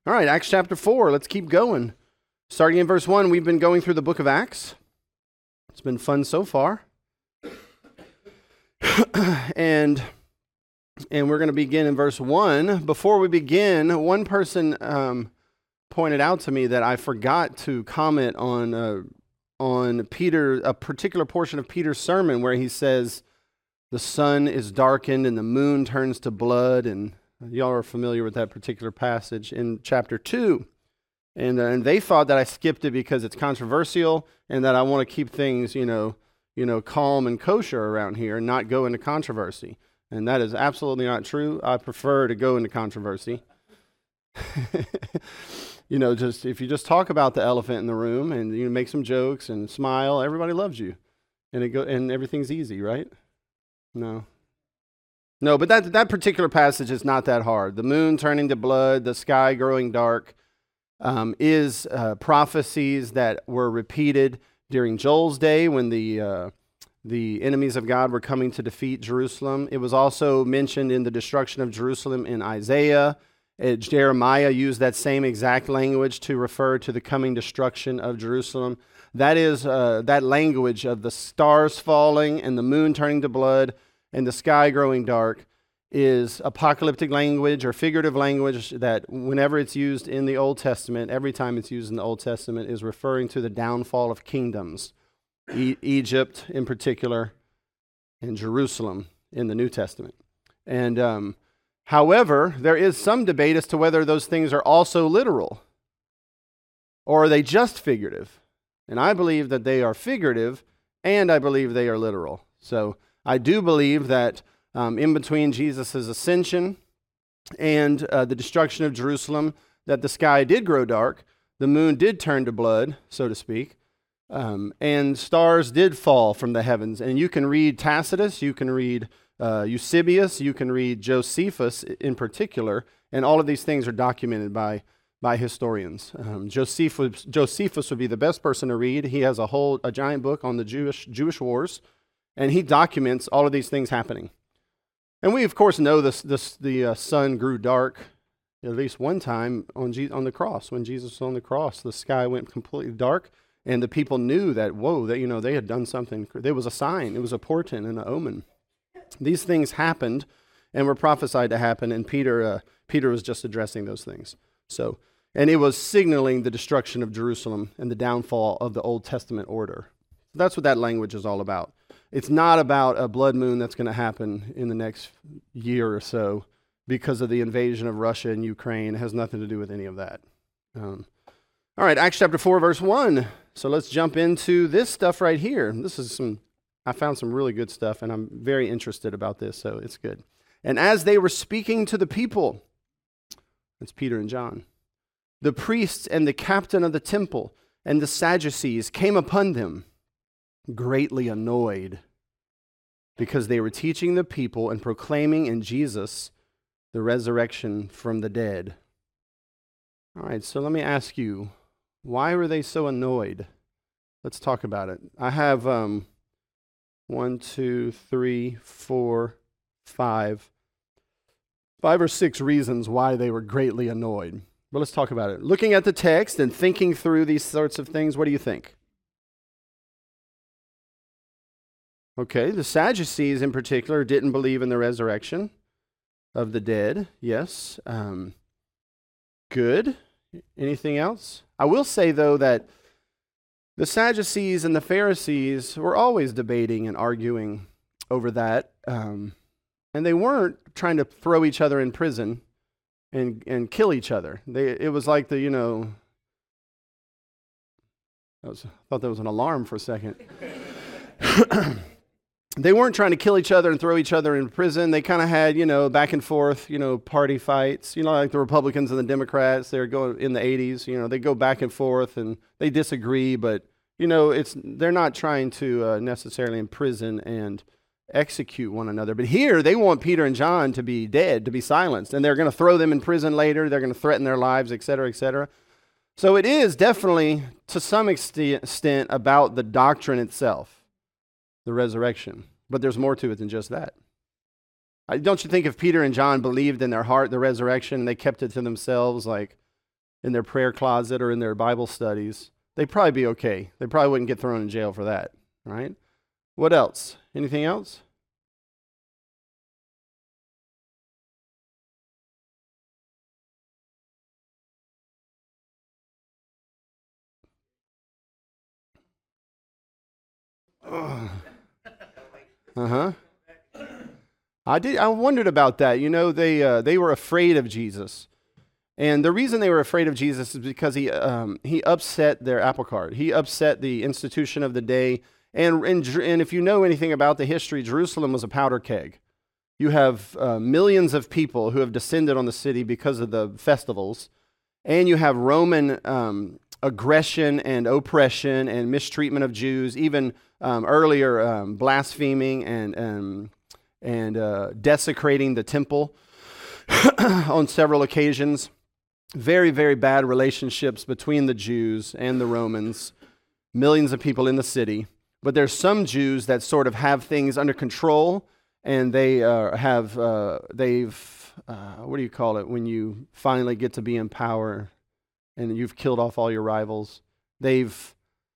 All right, Acts chapter 4. Let's keep going. Starting in verse 1, we've been going through the book of Acts. It's been fun so far. and we're going to begin in verse 1. Before we begin, one person pointed out to me that I forgot to comment on Peter, a particular portion of Peter's sermon where he says the sun is darkened and the moon turns to blood, and y'all are familiar with that particular passage in chapter 2. And they thought that I skipped it because it's controversial and that I want to keep things, calm and kosher around here and not go into controversy. And that is absolutely not true. I prefer to go into controversy. Just if you just talk about the elephant in the room and you make some jokes and smile, everybody loves you, and everything's easy, right? No, but that particular passage is not that hard. The moon turning to blood, the sky growing dark, is prophecies that were repeated during Joel's day when the enemies of God were coming to defeat Jerusalem. It was also mentioned in the destruction of Jerusalem in Isaiah. Jeremiah used that same exact language to refer to the coming destruction of Jerusalem. That is that language of the stars falling and the moon turning to blood and the sky growing dark is apocalyptic language or figurative language that whenever it's used in the Old Testament, every time it's used in the Old Testament, is referring to the downfall of kingdoms, Egypt in particular, and Jerusalem in the New Testament. And however, there is some debate as to whether those things are also literal, or are they just figurative? And I believe that they are figurative, and I believe they are literal. So I do believe that in between Jesus' ascension and the destruction of Jerusalem, that the sky did grow dark, the moon did turn to blood, so to speak, and stars did fall from the heavens. And you can read Tacitus, you can read Eusebius, you can read Josephus in particular, and all of these things are documented by historians. Josephus would be the best person to read. He has a giant book on the Jewish wars, and he documents all of these things happening. And we, of course, know the sun grew dark at least one time on the cross. When Jesus was on the cross, the sky went completely dark, and the people knew that, they had done something. There was a sign. It was a portent and an omen. These things happened and were prophesied to happen, and Peter was just addressing those things. And it was signaling the destruction of Jerusalem and the downfall of the Old Testament order. That's what that language is all about. It's not about a blood moon that's going to happen in the next year or so because of the invasion of Russia and Ukraine. It has nothing to do with any of that. All right, Acts chapter 4, verse 1. So let's jump into this stuff right here. I found some really good stuff, and I'm very interested about this, so it's good. And as they were speaking to the people, that's Peter and John, the priests and the captain of the temple and the Sadducees came upon them, greatly annoyed, because they were teaching the people and proclaiming in Jesus the resurrection from the dead. All right, so let me ask you, why were they so annoyed? Let's talk about it. I have 5 or 6 reasons why they were greatly annoyed. But let's talk about it. Looking at the text and thinking through these sorts of things, what do you think? Okay, the Sadducees in particular didn't believe in the resurrection of the dead. Yes. Good. Anything else? I will say, though, that the Sadducees and the Pharisees were always debating and arguing over that. And they weren't trying to throw each other in prison and kill each other. It was like I thought that was an alarm for a second. They weren't trying to kill each other and throw each other in prison. They kind of had, back and forth, party fights. Like the Republicans and the Democrats, they were going in the 80s, they go back and forth and they disagree, but, they're not trying to necessarily imprison and execute one another. But here, they want Peter and John to be dead, to be silenced, and they're going to throw them in prison later. They're going to threaten their lives, et cetera, et cetera. So it is definitely, to some extent, about the doctrine itself, the resurrection. But there's more to it than just that. Don't you think if Peter and John believed in their heart the resurrection and they kept it to themselves, like, in their prayer closet or in their Bible studies, they'd probably be okay. They probably wouldn't get thrown in jail for that, right? What else? Anything else? Uh-huh. I wondered about that. You know, they were afraid of Jesus. And the reason they were afraid of Jesus is because he upset their apple cart. He upset the institution of the day. And if you know anything about the history, Jerusalem was a powder keg. You have millions of people who have descended on the city because of the festivals. And you have Roman aggression and oppression and mistreatment of Jews, even earlier blaspheming and desecrating the temple on several occasions. Very, very bad relationships between the Jews and the Romans. Millions of people in the city. But there's some Jews that sort of have things under control, and they what do you call it when you finally get to be in power and you've killed off all your rivals? They've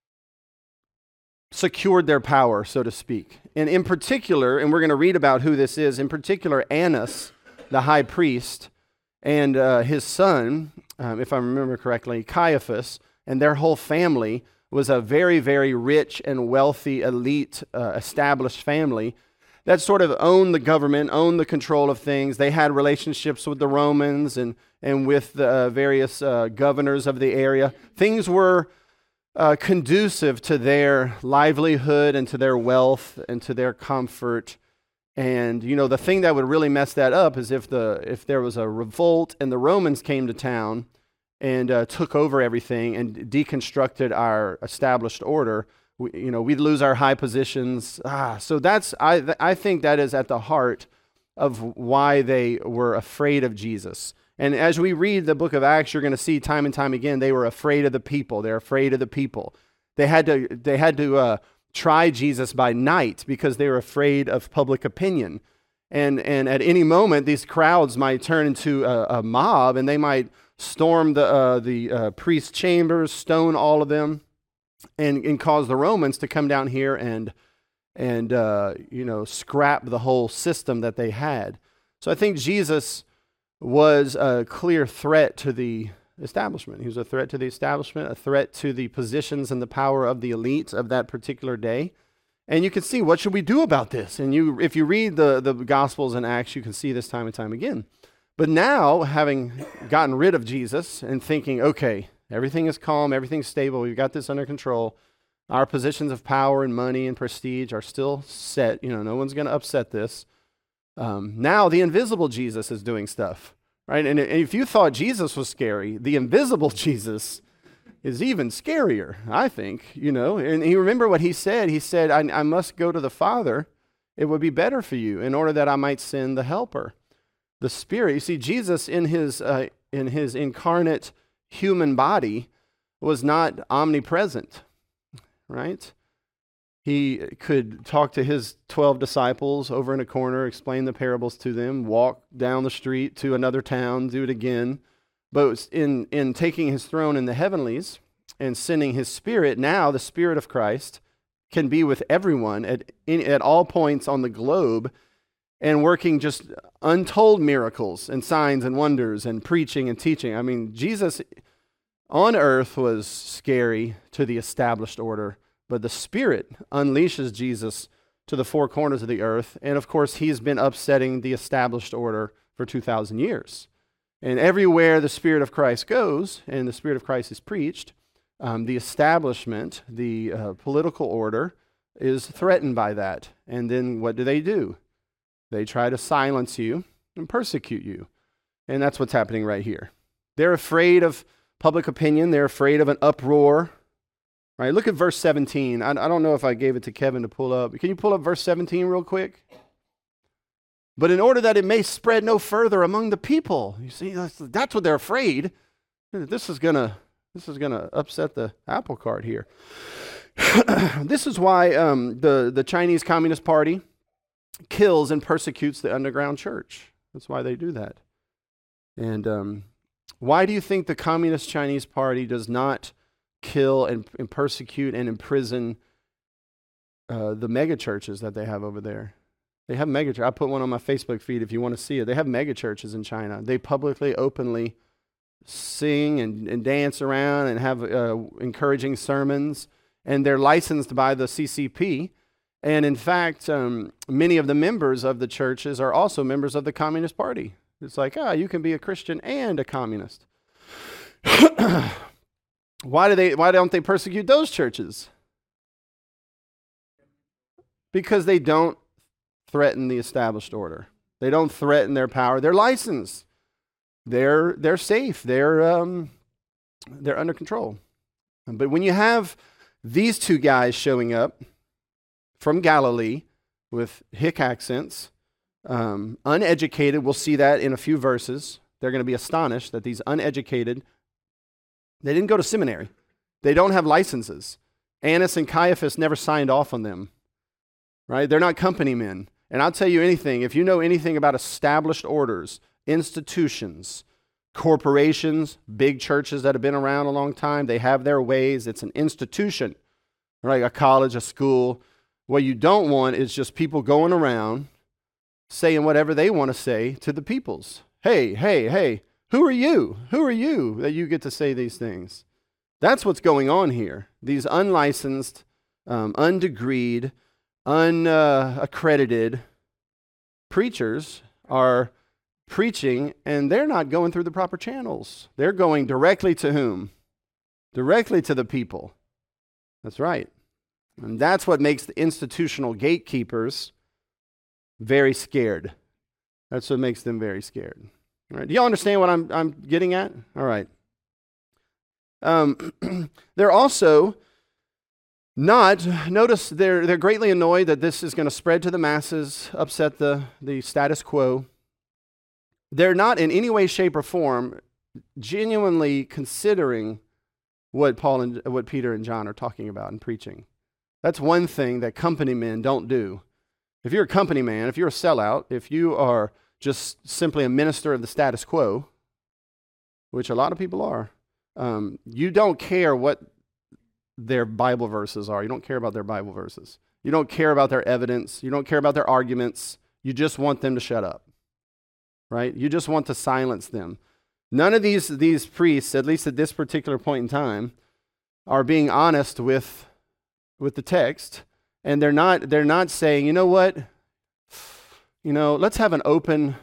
secured their power, so to speak. And in particular, and we're going to read about who this is, in particular, Annas, the high priest, and his son, if I remember correctly, Caiaphas, and their whole family was a very, very rich and wealthy, elite, established family that sort of owned the government, owned the control of things. They had relationships with the Romans and with the various governors of the area. Things were conducive to their livelihood and to their wealth and to their comfort. And, you know, the thing that would really mess that up is if there was a revolt and the Romans came to town and took over everything and deconstructed our established order, we'd lose our high positions. So I think that is at the heart of why they were afraid of Jesus. And as we read the book of Acts, you're going to see time and time again, they were afraid of the people. They're afraid of the people. They had to try Jesus by night because they were afraid of public opinion. And at any moment, these crowds might turn into a mob, and they might storm the priest's chambers, stone all of them, and cause the Romans to come down here and scrap the whole system that they had. So I think Jesus was a clear threat to the establishment. He was a threat to the establishment, a threat to the positions and the power of the elites of that particular day. And you can see, what should we do about this? And if you read the Gospels and Acts, you can see this time and time again. But now, having gotten rid of Jesus and thinking, okay, everything is calm, everything's stable, we've got this under control, our positions of power and money and prestige are still set, no one's going to upset this. Now the invisible Jesus is doing stuff, right? And if you thought Jesus was scary, the invisible Jesus is even scarier, I think, And you remember what he said? He said, I must go to the Father. It would be better for you in order that I might send the Helper, the Spirit. You see, Jesus in his incarnate human body was not omnipresent, right? He could talk to his 12 disciples over in a corner, explain the parables to them, walk down the street to another town, do it again. But in taking his throne in the heavenlies and sending his Spirit, now the Spirit of Christ can be with everyone at all points on the globe and working just untold miracles and signs and wonders and preaching and teaching. I mean, Jesus on earth was scary to the established order, but the Spirit unleashes Jesus to the four corners of the earth. And of course, he's been upsetting the established order for 2,000 years. And everywhere the Spirit of Christ goes and the Spirit of Christ is preached, the establishment, the political order is threatened by that. And then what do? They try to silence you and persecute you. And that's what's happening right here. They're afraid of public opinion. They're afraid of an uproar. Right, look at verse 17. I don't know if I gave it to Kevin to pull up. Can you pull up verse 17 real quick? But in order that it may spread no further among the people. You see, that's what they're afraid. This is gonna upset the apple cart here. This is why the Chinese Communist Party kills and persecutes the underground church. That's why they do that. And Why do you think the Communist Chinese Party does not kill and persecute and imprison the mega churches that they have over there? They have mega churches. I put one on my Facebook feed if you want to see it. They have mega churches in China. They publicly, openly sing and dance around and have encouraging sermons, and they're licensed by the CCP. And in fact, many of the members of the churches are also members of the Communist Party. It's like, you can be a Christian and a communist. Why don't they persecute those churches? Because they don't threaten the established order. They don't threaten their power. They're licensed. They're safe. They're under control. But when you have these two guys showing up from Galilee with hick accents, uneducated, we'll see that in a few verses. They're going to be astonished that these uneducated, they didn't go to seminary. They don't have licenses. Annas and Caiaphas never signed off on them, right? They're not company men. And I'll tell you anything, if you know anything about established orders, institutions, corporations, big churches that have been around a long time, they have their ways. It's an institution, right? A college, a school. What you don't want is just people going around saying whatever they want to say to the peoples. Hey, who are you? Who are you that you get to say these things? That's what's going on here. These unlicensed, undegreed, unaccredited preachers are preaching, and they're not going through the proper channels. They're going directly to whom? Directly to the people. That's right. And that's what makes the institutional gatekeepers very scared. That's what makes them very scared. All right. Do y'all understand what I'm getting at? All right. They're also not, notice they're greatly annoyed that this is going to spread to the masses, upset the status quo. They're not in any way, shape, or form genuinely considering what Peter and John are talking about and preaching. That's one thing that company men don't do. If you're a company man, if you're a sellout, if you are just simply a minister of the status quo, which a lot of people are, you don't care what their Bible verses are. You don't care about their Bible verses. You don't care about their evidence. You don't care about their arguments. You just want them to shut up, right? You just want to silence them. None of these priests, at least at this particular point in time, are being honest with the text, and they're not saying, you know what, let's have an open,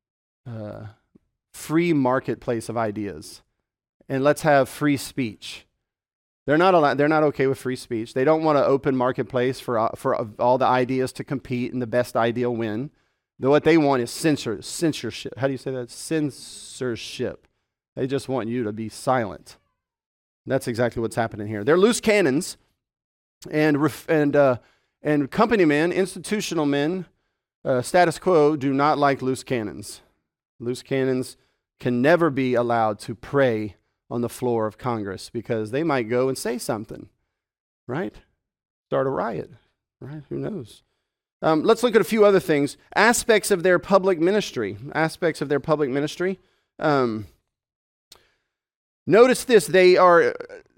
free marketplace of ideas, and let's have free speech. They're not okay with free speech. They don't want an open marketplace for all the ideas to compete and the best idea win. What they want is censorship. How do you say that? Censorship. They just want you to be silent. That's exactly what's happening here. They're loose cannons, and company men, institutional men, status quo do not like loose cannons. Loose cannons can never be allowed to pray on the floor of Congress because they might go and say something, right? Start a riot, right? Who knows? Let's look at a few other things. Aspects of their public ministry. Notice this. Are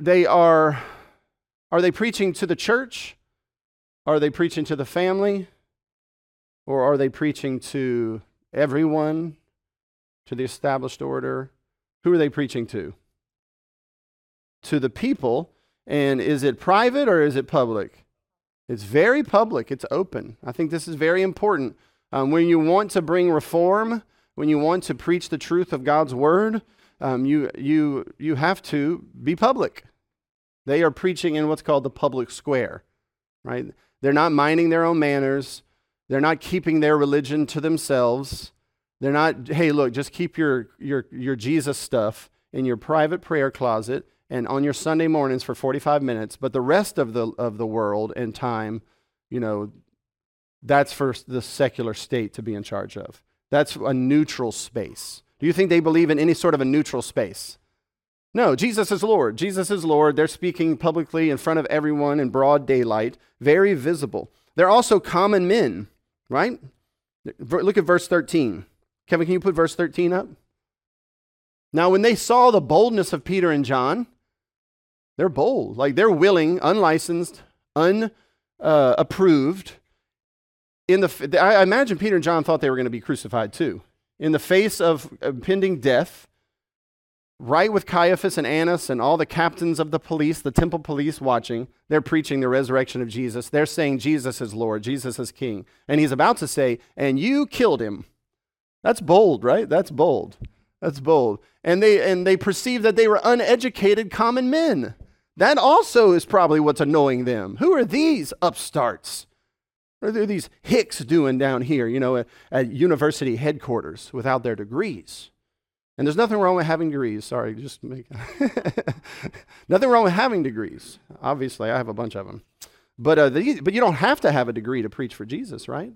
they preaching to the church? Are they preaching to the family? Or are they preaching to everyone? To the established order? Who are they preaching to? To the people. And is it private or is it public? It's very public. It's open. I think this is very important. When you want to bring reform, when you want to preach the truth of God's word, you have to be public. They are preaching in what's called the public square, right? They're not minding their own manners. They're not keeping their religion to themselves. They're not, hey, look, just keep your Jesus stuff in your private prayer closet and on your Sunday mornings for 45 minutes, but the rest of the world and time, that's for the secular state to be in charge of. That's a neutral space. Do you think they believe in any sort of a neutral space? No, Jesus is Lord. Jesus is Lord. They're speaking publicly in front of everyone in broad daylight, very visible. They're also common men, right? Look at verse 13. Kevin, can you put verse 13 up? Now, when they saw the boldness of Peter and John, they're bold. Like they're willing, unlicensed, unapproved. I imagine Peter and John thought they were going to be crucified too. In the face of impending death, right with Caiaphas and Annas and all the captains of the police, the temple police watching, they're preaching the resurrection of Jesus. They're saying Jesus is Lord, Jesus is King. And he's about to say, and you killed him. That's bold, right? That's bold. That's bold. And they perceive that they were uneducated common men. That also is probably what's annoying them. Who are these upstarts? What are these hicks doing down here, at university headquarters without their degrees? And there's nothing wrong with having degrees. Sorry, nothing wrong with having degrees. Obviously, I have a bunch of them. But you don't have to have a degree to preach for Jesus, right?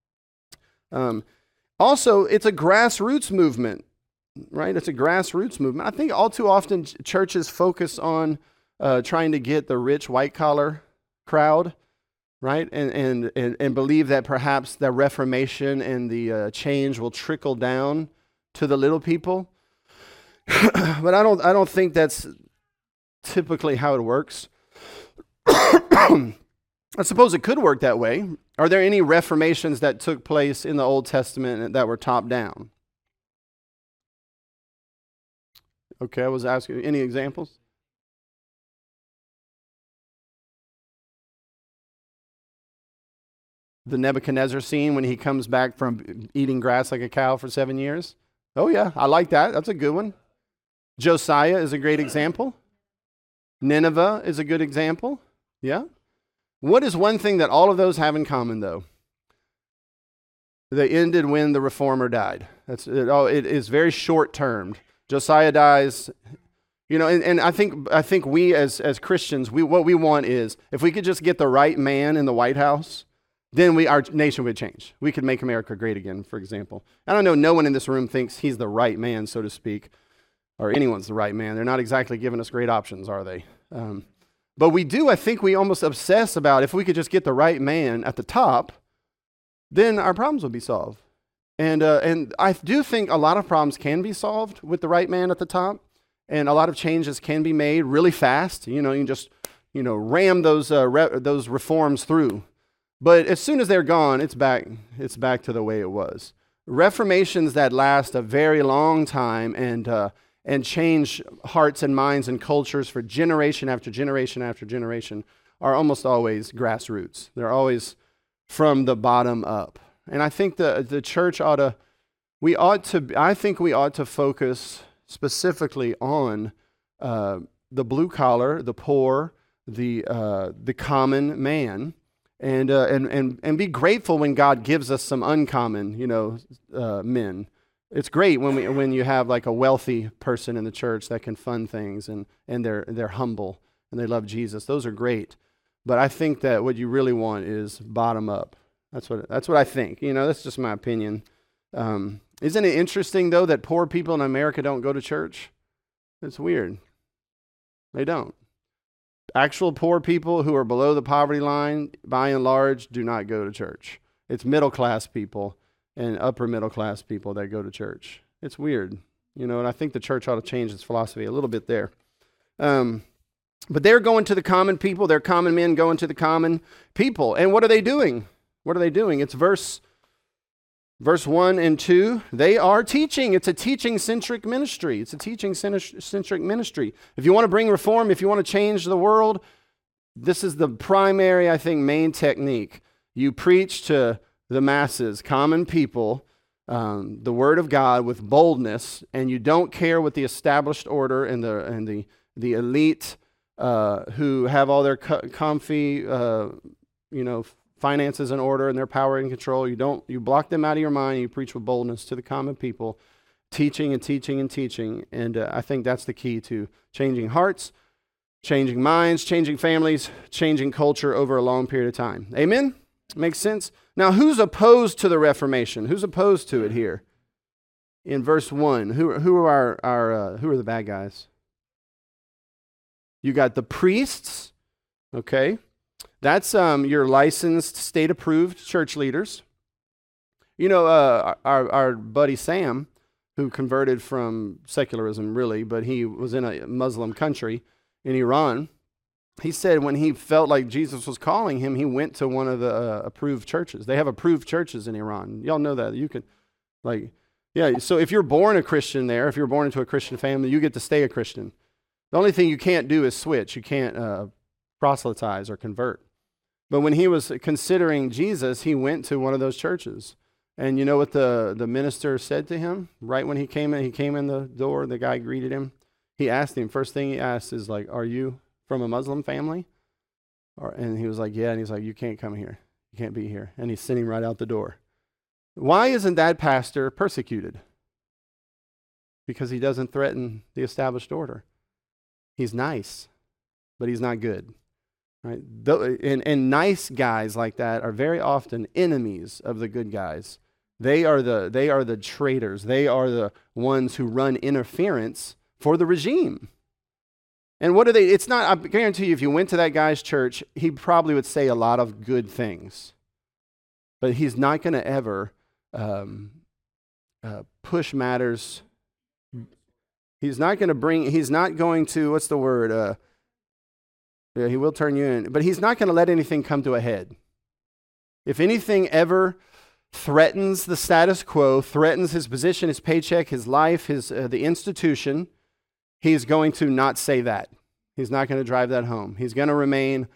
Also, it's a grassroots movement, right? It's a grassroots movement. I think all too often churches focus on trying to get the rich white-collar crowd, right? And believe that perhaps the Reformation and the change will trickle down to the little people. But I don't think that's typically how it works. I suppose it could work that way. Are there any reformations that took place in the Old Testament that were top down? Okay, I was asking, any examples? The Nebuchadnezzar scene when he comes back from eating grass like a cow for 7 years? Oh yeah, I like that. That's a good one. Josiah is a great example. Nineveh is a good example. Yeah. What is one thing that all of those have in common, though? They ended when the reformer died. It is very short-termed. Josiah dies, and I think we as Christians, what we want is, if we could just get the right man in the White House, then our nation would change. We could make America great again, for example. I don't know, no one in this room thinks he's the right man, so to speak, or anyone's the right man. They're not exactly giving us great options, are they? But we do, I think we almost obsess about if we could just get the right man at the top, then our problems would be solved. And I do think a lot of problems can be solved with the right man at the top, and a lot of changes can be made really fast. You can just, ram those reforms through. But as soon as they're gone, it's back to the way it was. Reformations that last a very long time and change hearts and minds and cultures for generation after generation after generation are almost always grassroots. They're always from the bottom up. And I think the church ought to focus specifically on the blue collar, the poor, the common man, and be grateful when God gives us some uncommon, men. It's great when you have like a wealthy person in the church that can fund things and they're humble and they love Jesus. Those are great. But I think that what you really want is bottom up. That's what I think. That's just my opinion. Isn't it interesting though that poor people in America don't go to church? It's weird. They don't. Actual poor people who are below the poverty line, by and large, do not go to church. It's middle class people and upper middle class people that go to church. It's weird, and I think the church ought to change its philosophy a little bit there. But they're going to the common people. They're common men going to the common people. And what are they doing? It's verse 1 and 2. They are teaching. It's a teaching-centric ministry. If you want to bring reform, if you want to change the world, this is the primary, I think, main technique. You preach to the masses, common people, the word of God with boldness, and you don't care what the established order and the elite who have all their comfy, finances in order and their power and control. You block them out of your mind. You preach with boldness to the common people, teaching and teaching and teaching. And I think that's the key to changing hearts, changing minds, changing families, changing culture over a long period of time. Amen? Makes sense? Now, who's opposed to the Reformation? Who's opposed to it here? In verse 1, who are the bad guys? You got the priests, okay? That's your licensed, state-approved church leaders. Our buddy Sam, who converted from secularism, really, but he was in a Muslim country in Iran. He said when he felt like Jesus was calling him, he went to one of the approved churches. They have approved churches in Iran. Y'all know that. You can, so if you're born a Christian there, if you're born into a Christian family, you get to stay a Christian. The only thing you can't do is switch. You can't proselytize or convert. But when he was considering Jesus, he went to one of those churches. And you know what the minister said to him? Right when he came in the door, the guy greeted him. He asked him, first thing he asked is like, are you from a Muslim family? And he was like, yeah. And he's like, you can't come here. You can't be here. And he's sitting right out the door. Why isn't that pastor persecuted? Because he doesn't threaten the established order. He's nice, but he's not good. Right? And nice guys like that are very often enemies of the good guys. They are the traitors. They are the ones who run interference for the regime. And what are they? It's not, I guarantee you, if you went to that guy's church, he probably would say a lot of good things. But he's not going to ever push matters. He's not going to, what's the word? Yeah, he will turn you in. But he's not going to let anything come to a head. If anything ever threatens the status quo, threatens his position, his paycheck, his life, the institution, he's going to not say that. He's not going to drive that home. He's going to remain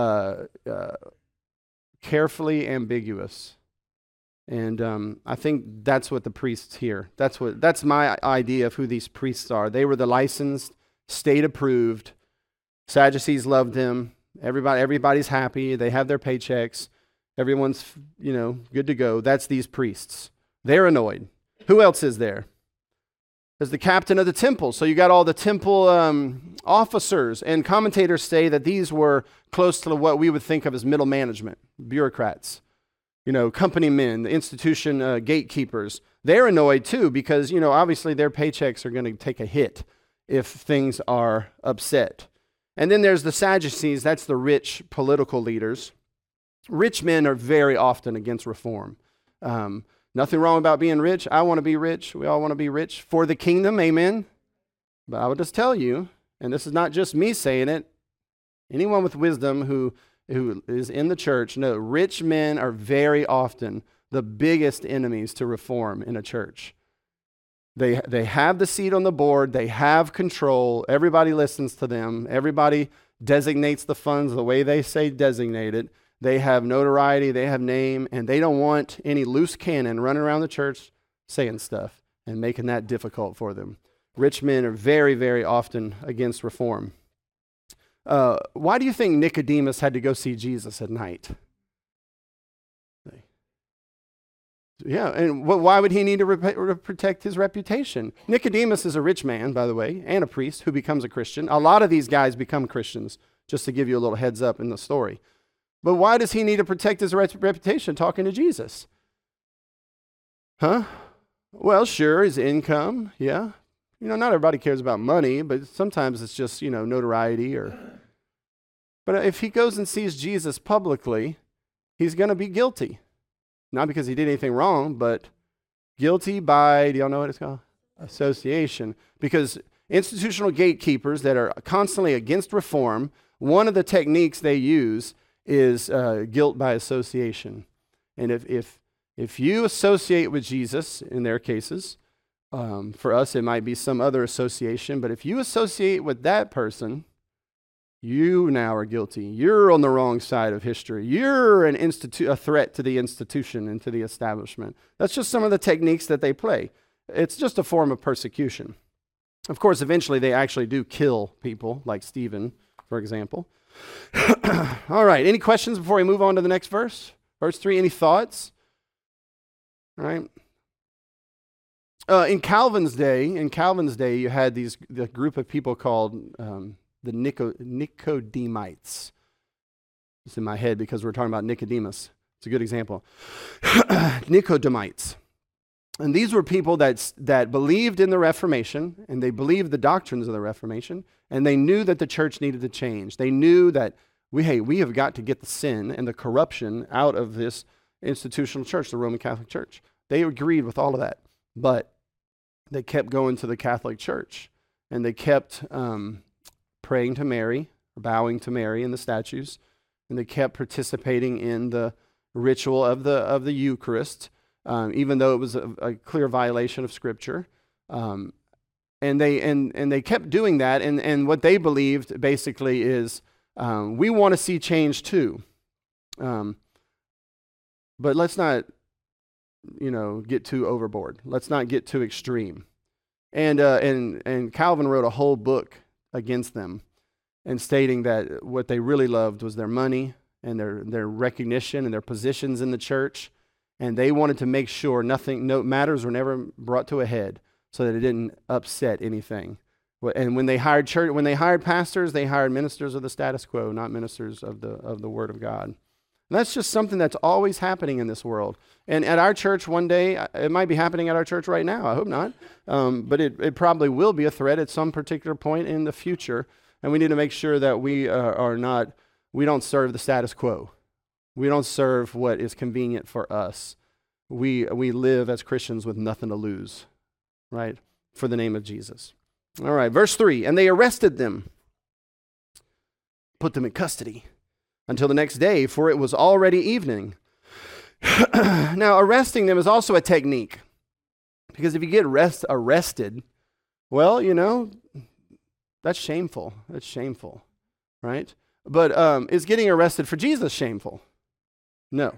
carefully ambiguous. And I think that's what the priests here, that's my idea of who these priests are. They were the licensed, state-approved. Sadducees loved him. Everybody's happy. They have their paychecks. Everyone's, good to go. That's these priests. They're annoyed. Who else is there? There's the captain of the temple. So you got all the temple officers, and commentators say that these were close to what we would think of as middle management, bureaucrats, company men, the institution gatekeepers. They're annoyed too because, obviously their paychecks are going to take a hit if things are upset. And then there's the Sadducees. That's the rich political leaders. Rich men are very often against reform. Nothing wrong about being rich. I want to be rich. We all want to be rich for the kingdom. Amen. But I will just tell you, and this is not just me saying it, anyone with wisdom who is in the church, know rich men are very often the biggest enemies to reform in a church. They have the seat on the board. They have control. Everybody listens to them. Everybody designates the funds the way they say designate it. They have notoriety. They have name. And they don't want any loose cannon running around the church saying stuff and making that difficult for them. Rich men are very, very often against reform. Why do you think Nicodemus had to go see Jesus at night? Yeah, and why would he need to protect his reputation? Nicodemus is a rich man, by the way, and a priest who becomes a Christian. A lot of these guys become Christians, just to give you a little heads up in the story. But why does he need to protect his reputation talking to Jesus? Huh? Well, sure, his income, yeah. Not everybody cares about money, but sometimes it's just, notoriety But if he goes and sees Jesus publicly, he's going to be guilty. Not because he did anything wrong, but guilty by, do y'all know what it's called? Association. Because institutional gatekeepers that are constantly against reform, one of the techniques they use is guilt by association. And if you associate with Jesus, in their cases, for us it might be some other association, but if you associate with that person, you now are guilty. You're on the wrong side of history. You're a threat to the institution and to the establishment. That's just some of the techniques that they play. It's just a form of persecution. Of course, eventually they actually do kill people, like Stephen, for example. All right, any questions before we move on to the next verse? Verse 3, any thoughts? All right. In Calvin's day, you had the group of people called the Nicodemites. It's in my head because we're talking about Nicodemus. It's a good example. Nicodemites. And these were people that believed in the Reformation, and they believed the doctrines of the Reformation, and they knew that the church needed to change. They knew that we have got to get the sin and the corruption out of this institutional church, the Roman Catholic Church. They agreed with all of that. But they kept going to the Catholic Church, and they kept praying to Mary, bowing to Mary in the statues, and they kept participating in the ritual of the Eucharist, even though it was a clear violation of Scripture. And they kept doing that, and what they believed basically is we want to see change too, but let's not get too overboard. Let's not get too extreme. And Calvin wrote a whole book against them, and stating that what they really loved was their money and their recognition and their positions in the church, and they wanted to make sure no matters were never brought to a head, so that it didn't upset anything. And when they hired pastors, they hired ministers of the status quo, not ministers of the Word of God. And that's just something that's always happening in this world. And at our church one day, it might be happening at our church right now. I hope not. But it probably will be a threat at some particular point in the future. And we need to make sure that we don't serve the status quo. We don't serve what is convenient for us. We live as Christians with nothing to lose, right? For the name of Jesus. All right, verse 3, and they arrested them, put them in custody until the next day, for it was already evening. Now, arresting them is also a technique, because if you get arrested, well, that's shameful. That's shameful, right? But is getting arrested for Jesus shameful? No.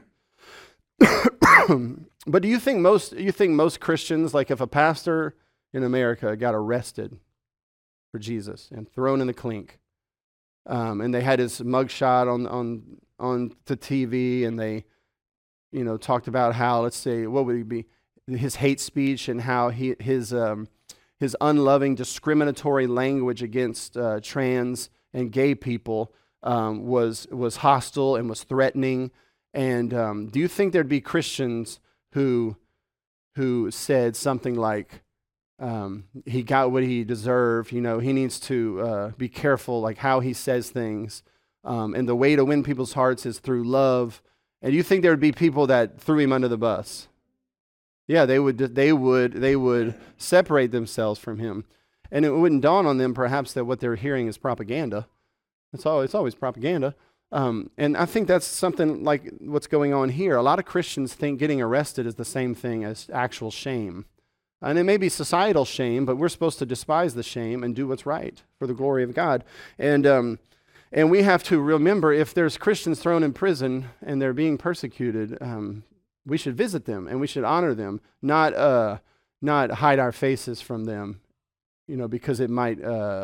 But do you think most Christians, like if a pastor in America got arrested for Jesus and thrown in the clink, and they had his mugshot on the TV, and they talked about how, let's say, what would he be, his hate speech, and how his unloving, discriminatory language against trans and gay people was hostile and was threatening. And do you think there'd be Christians who said something like, he got what he deserved, he needs to be careful like how he says things, and the way to win people's hearts is through love? And you think there would be people that threw him under the bus? Yeah, they would separate themselves from him, and it wouldn't dawn on them perhaps that what they're hearing is propaganda. It's always propaganda. And I think that's something like what's going on here. A lot of Christians think getting arrested is the same thing as actual shame. And it may be societal shame, but we're supposed to despise the shame and do what's right for the glory of God. And we have to remember, if there's Christians thrown in prison and they're being persecuted, we should visit them and we should honor them, not hide our faces from them, because it might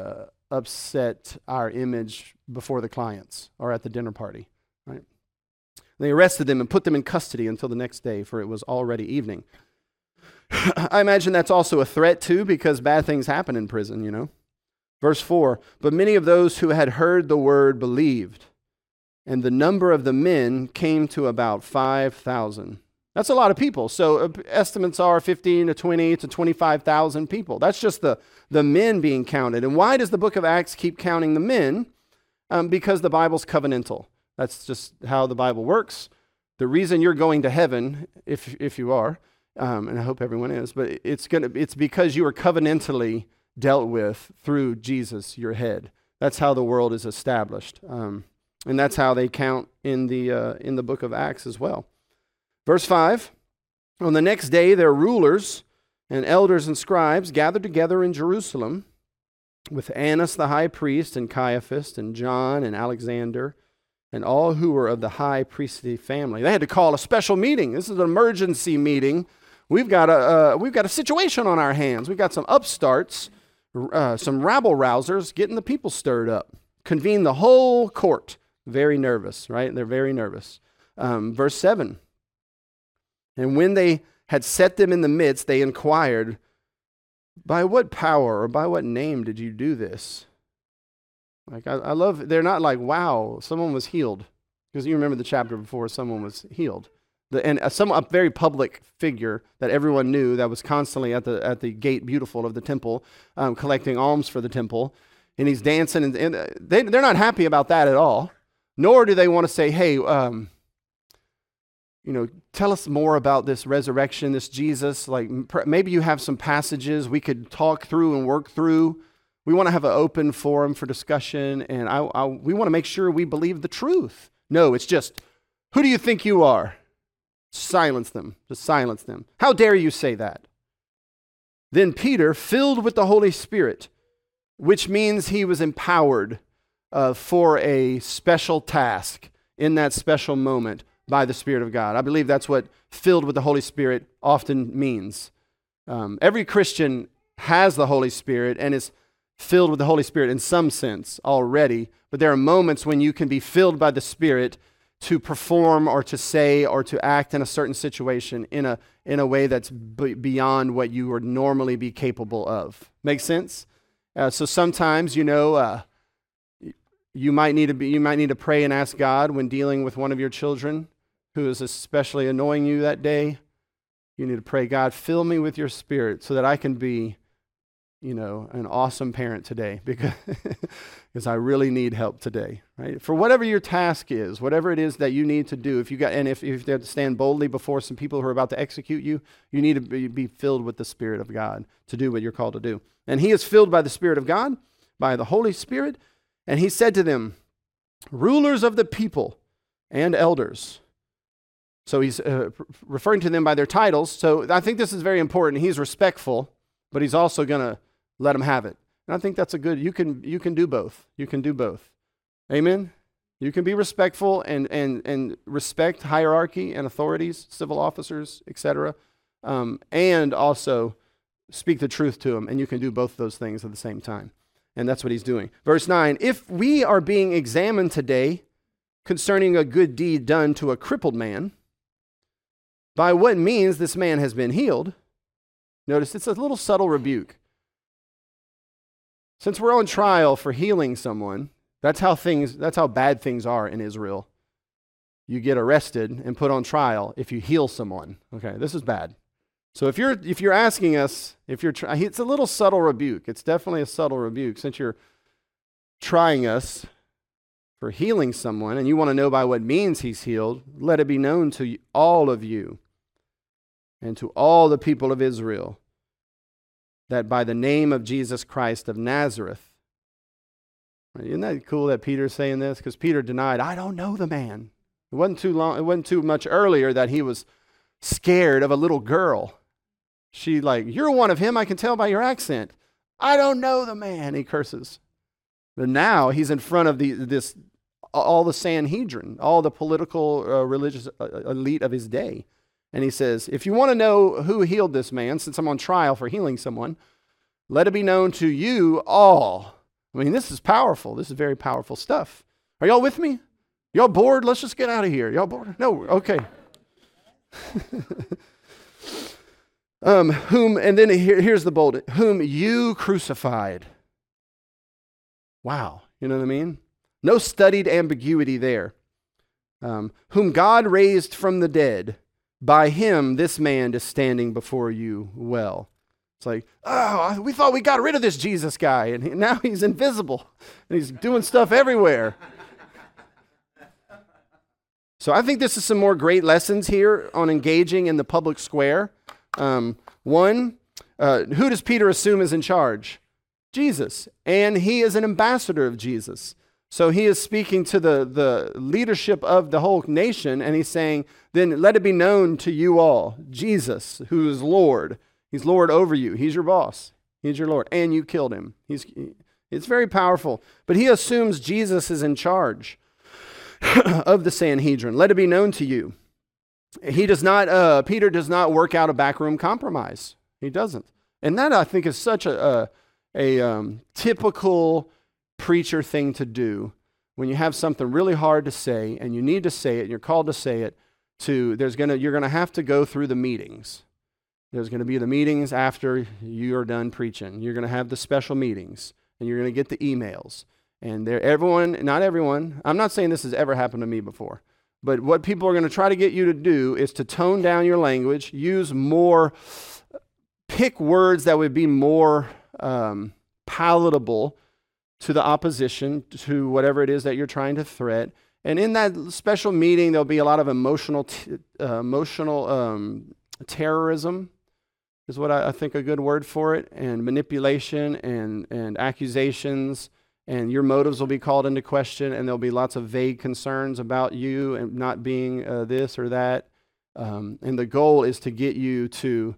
upset our image before the clients or at the dinner party, right? They arrested them and put them in custody until the next day, for it was already evening. I imagine that's also a threat too, because bad things happen in prison, Verse 4, but many of those who had heard the word believed, and the number of the men came to about 5,000. That's a lot of people. So estimates are 15 to 20 to 25,000 people. That's just the men being counted. And why does the book of Acts keep counting the men? Because the Bible's covenantal. That's just how the Bible works. The reason you're going to heaven, if you are, and I hope everyone is, but it's because you are covenantally dealt with through Jesus, your head. That's how the world is established, and that's how they count in the book of Acts as well. Verse 5, on the next day their rulers and elders and scribes gathered together in Jerusalem with Annas the high priest and Caiaphas and John and Alexander and all who were of the high priestly family. They had to call a special meeting. This is an emergency meeting. We've got a situation on our hands. We've got some upstarts, some rabble-rousers getting the people stirred up. Convene the whole court. Very nervous, right? They're very nervous. Verse 7. And when they had set them in the midst, they inquired, by what power or by what name did you do this? Like, I love, they're not like, wow, someone was healed. Because you remember the chapter before, someone was healed. A very public figure that everyone knew, that was constantly at the gate beautiful of the temple, collecting alms for the temple. And he's dancing, and they're not happy about that at all. Nor do they want to say, hey, tell us more about this resurrection, this Jesus. Like maybe you have some passages we could talk through and work through. We want to have an open forum for discussion, and we want to make sure we believe the truth. No, it's just, who do you think you are? Silence them. Just silence them. How dare you say that? Then Peter, filled with the Holy Spirit, which means he was empowered for a special task in that special moment by the Spirit of God. I believe that's what filled with the Holy Spirit often means. Every Christian has the Holy Spirit and is filled with the Holy Spirit in some sense already, but there are moments when you can be filled by the Spirit to perform or to say or to act in a certain situation in a way that's beyond what you would normally be capable of. Make sense? So sometimes, you might need to pray and ask God when dealing with one of your children who is especially annoying you that day. You need to pray, God, fill me with your Spirit so that I can be, an awesome parent today because I really need help today, right? For whatever your task is, whatever it is that you need to do, if you have to stand boldly before some people who are about to execute you, you need to be filled with the Spirit of God to do what you're called to do. And he is filled by the Spirit of God, by the Holy Spirit, and he said to them, rulers of the people and elders. So he's referring to them by their titles. So I think this is very important. He's respectful, but he's also going to let them have it. And I think that's you can do both. You can do both. Amen? You can be respectful and respect hierarchy and authorities, civil officers, etc., and also speak the truth to them. And you can do both those things at the same time. And that's what he's doing. Verse 9, if we are being examined today concerning a good deed done to a crippled man, by what means this man has been healed, notice it's a little subtle rebuke. Since we're on trial for healing someone, that's how bad things are in Israel. You get arrested and put on trial if you heal someone. Okay, this is bad. So if you're asking us, it's a little subtle rebuke. It's definitely a subtle rebuke. Since you're trying us for healing someone and you want to know by what means he's healed, let it be known to all of you and to all the people of Israel that by the name of Jesus Christ of Nazareth. Isn't that cool that Peter's saying this? Because Peter denied, I don't know the man. It wasn't too much earlier that he was scared of a little girl. You're one of him, I can tell by your accent. I don't know the man, he curses. But now he's in front of all the Sanhedrin, all the political, religious elite of his day. And he says, if you want to know who healed this man, since I'm on trial for healing someone, let it be known to you all. I mean, this is powerful. This is very powerful stuff. Are y'all with me? Y'all bored? Let's just get out of here. Y'all bored? No, okay. And then here's the bold, whom you crucified. Wow, you know what I mean? No studied ambiguity there. Whom God raised from the dead, by him this man is standing before you well. It's like, we thought we got rid of this Jesus guy, and now he's invisible, and he's doing stuff everywhere. So I think this is some more great lessons here on engaging in the public square. One, who does Peter assume is in charge? Jesus. And he is an ambassador of Jesus. So he is speaking to the leadership of the whole nation, and he's saying, then let it be known to you all, Jesus, who is Lord. He's Lord over you. He's your boss. He's your Lord. And you killed him. It's very powerful. But he assumes Jesus is in charge of the Sanhedrin. Let it be known to you. Peter does not work out a backroom compromise. He doesn't. And that, I think, is such a typical preacher thing to do when you have something really hard to say and you need to say it and you're called to say it. You're going to have to go through the meetings. There's going to be the meetings after you're done preaching. You're going to have the special meetings, and you're going to get the emails. And not everyone, I'm not saying this has ever happened to me before, but what people are going to try to get you to do is to tone down your language, pick words that would be more palatable to the opposition, to whatever it is that you're trying to threat, And in that special meeting, there'll be a lot of emotional terrorism, is what I think a good word for it, and manipulation and accusations, and your motives will be called into question, and there'll be lots of vague concerns about you and not being this or that. And the goal is to get you to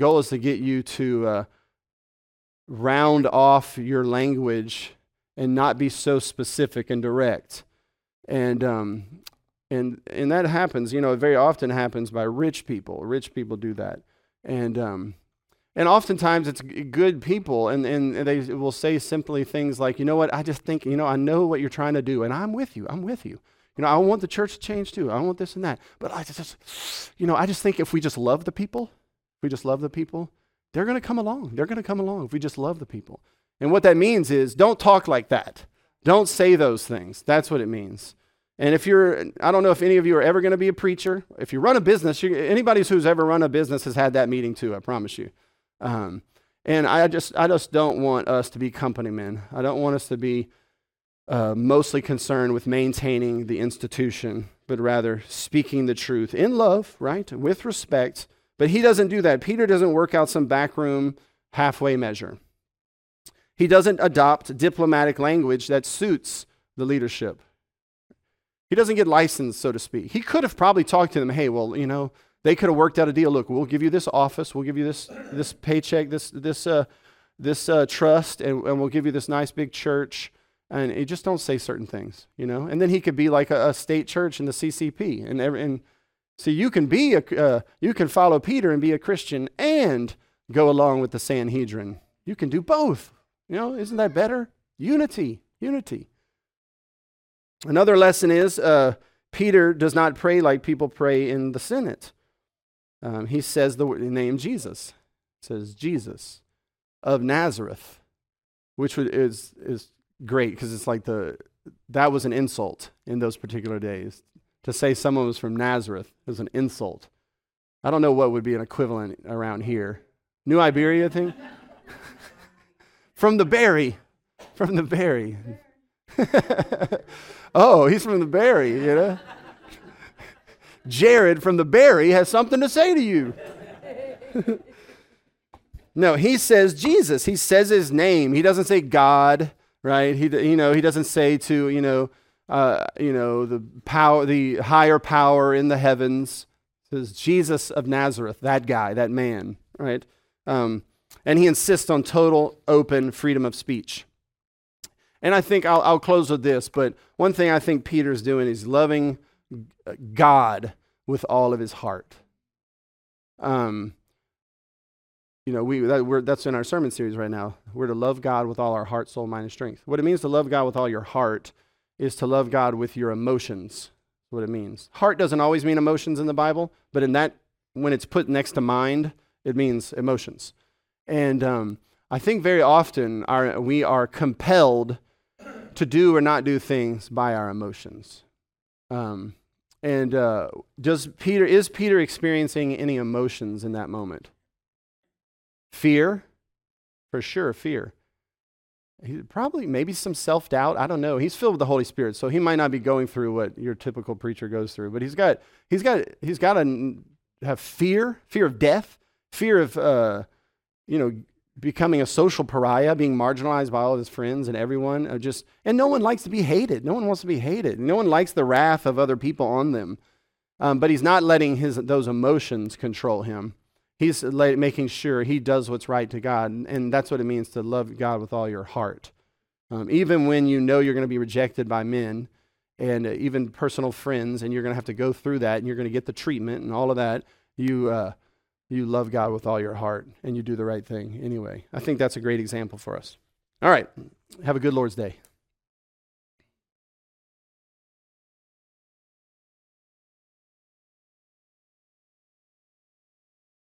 round off your language and not be so specific and direct. And that happens, it very often happens by rich people. Rich people do that. And oftentimes it's good people, and they will say simply things like, you know what, I just think, I know what you're trying to do, and I'm with you. I want the church to change too. I want this and that. But I just think if we just love the people, they're going to come along. They're going to come along if we just love the people. And what that means is don't talk like that. Don't say those things. That's what it means. And I don't know if any of you are ever going to be a preacher. If you run a business, anybody who's ever run a business has had that meeting too, I promise you. And I just don't want us to be company men. I don't want us to be mostly concerned with maintaining the institution, but rather speaking the truth in love, right, with respect. But he doesn't do that. Peter doesn't work out some backroom halfway measure. He doesn't adopt diplomatic language that suits the leadership. He doesn't get licensed, so to speak. He could have probably talked to them, hey, well, they could have worked out a deal. Look, we'll give you this office, we'll give you this paycheck, this trust, and we'll give you this nice big church. And you just don't say certain things, And then he could be like a state church in the CCP, and so you can follow Peter and be a Christian and go along with the Sanhedrin. You can do both. Isn't that better? Unity. Another lesson is Peter does not pray like people pray in the Senate. He says the name Jesus. It says Jesus of Nazareth, which is great because it's like that was an insult in those particular days. To say someone was from Nazareth is an insult. I don't know what would be an equivalent around here. New Iberia thing? From the berry. Oh, he's from the berry, Jared from the berry has something to say to you. No, he says Jesus. He says his name. He doesn't say God, right? He doesn't say to, the power, the higher power in the heavens. It says Jesus of Nazareth, that guy, that man, right? And he insists on total open freedom of speech. And I think I'll close with this, but one thing I think Peter's doing is loving God with all of his heart. That's in our sermon series right now. We're to love God with all our heart, soul, mind, and strength. What it means to love God with all your heart is to love God with your emotions. That's what it means. Heart doesn't always mean emotions in the Bible, but when it's put next to mind, it means emotions. And I think very often we are compelled to do or not do things by our emotions. Is Peter experiencing any emotions in that moment? Fear, for sure, fear. Probably maybe some self-doubt. I don't know. He's filled with the Holy Spirit, so he might not be going through what your typical preacher goes through. But he's got to have fear of death, fear of becoming a social pariah, being marginalized by all of his friends and everyone. And no one likes to be hated. No one wants to be hated. No one likes the wrath of other people on them. But he's not letting those emotions control him. He's making sure he does what's right to God. And that's what it means to love God with all your heart. Even when you know you're going to be rejected by men and even personal friends, and you're going to have to go through that, and you're going to get the treatment and all of that, you love God with all your heart, and you do the right thing anyway. I think that's a great example for us. All right. Have a good Lord's Day.